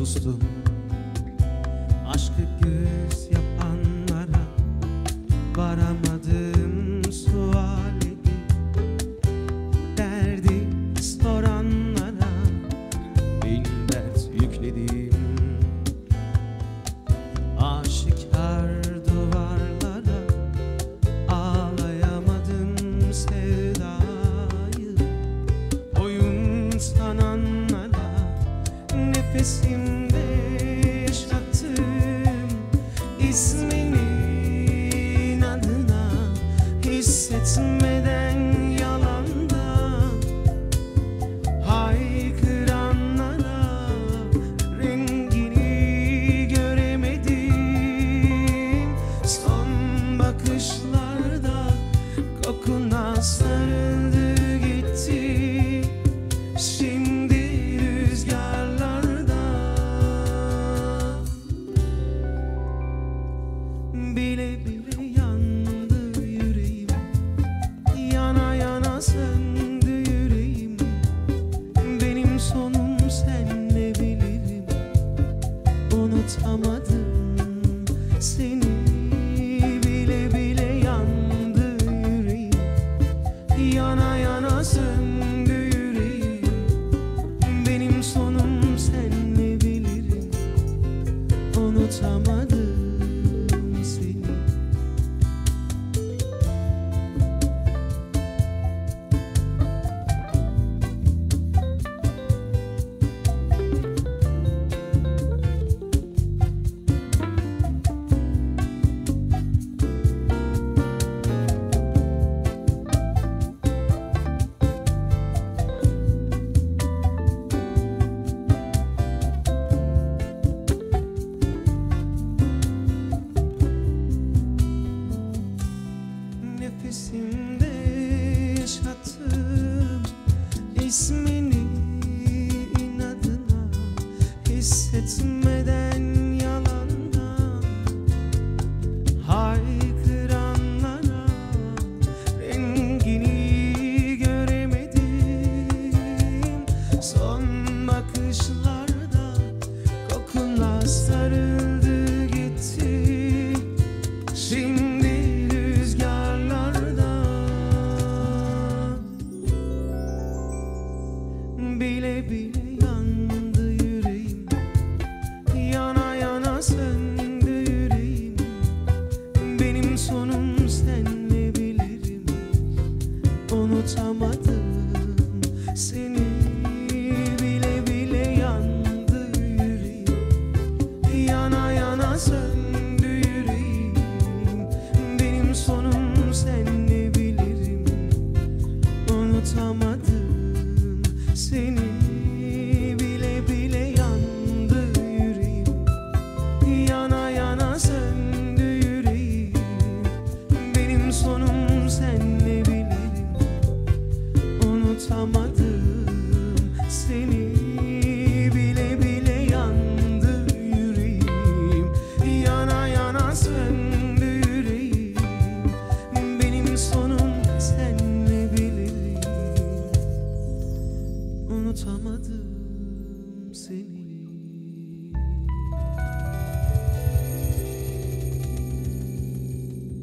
sustum. Aşkı göz yapanlara varamadım suali. Derdi soranlara bin dert yükledim. Aşikar duvarlara ağlayamadım sevdayı. Oyun sananlara nefesimde yaşattım isminin adına. Hissetmeden yalanda haykıranlara rengini göremedim. Son bakışlarda kokuna sarıldı gitti. Şimdi rüzgarlarda bile bile yandı yüreğim. Yana yana söndü yüreğim. Benim sonum senle bilirim. Unutamadım seni. Bile bile yandı yüreğim. Yana yana söndü yüreğim. Benim sonum senle bilirim. Unutamadım seni. Nefesimde yaşattım ismini inadına. Hissetmeden yalandan haykıranlara rengini göremedim. Son bakışlarda kokuna sarıldı gitti. Şimdi bile bile yandı yüreğim. Yana yana söndü yüreğim. Benim sonum senle bilirim. Unutamadım seni.